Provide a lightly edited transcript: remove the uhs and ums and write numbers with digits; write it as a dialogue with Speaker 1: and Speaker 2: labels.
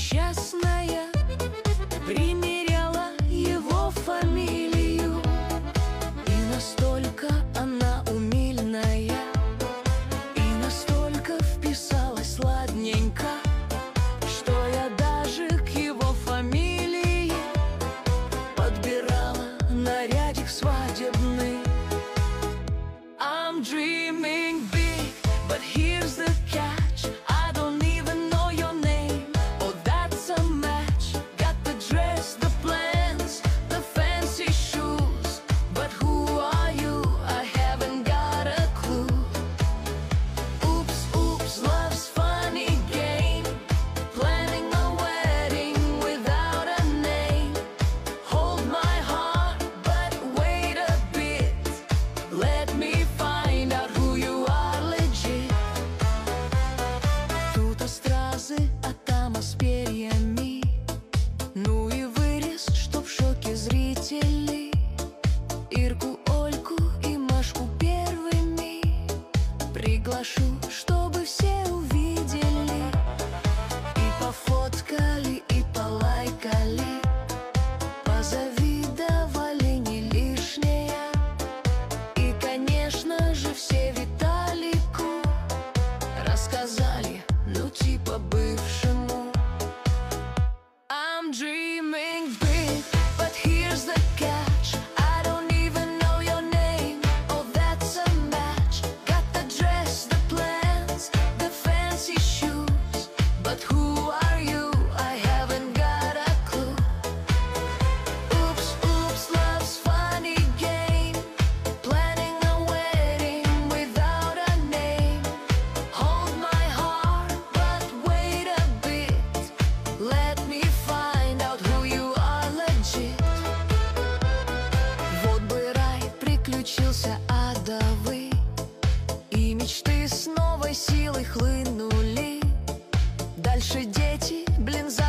Speaker 1: несчастная примеряла его фамилию, и настолько она умильная, и настолько вписалась сладненько, что я даже к его фамилии подбирала нарядик свадебный. I'm dreaming big, but here's the catch. I don't even know your name. Oh, that's a match. Got the dress, the plans, the fancy shoes, but who are you? I haven't got a clue. Oops, oops, love's funny game. Planning a wedding without a name. Hold my heart, but wait a bit. Let me find out who you are legit. Тут стразы, а там с перьями. Ну и вырез, что в шоке зрители. Ирку, Ольку и Машку первыми приглашу, чтобы все увидели. И пофоткали, и полайкали, позавидовали не лишнее. И, конечно же, все Виталику рассказали, ну типа бывшему. I'm dreaming big, but here's the catch. I don't even know your name. Oh, that's a match. Got the dress, the plans, the fancy shoes, but who are you? I haven't got a clue. Oops, oops, love's funny game. Planning a wedding without a name. Hold my heart, but wait a bit. Let me find out who you are legit. Вот бы рай приключился адовый, и мечты с новой силой хлынули. Дальше дети, блин,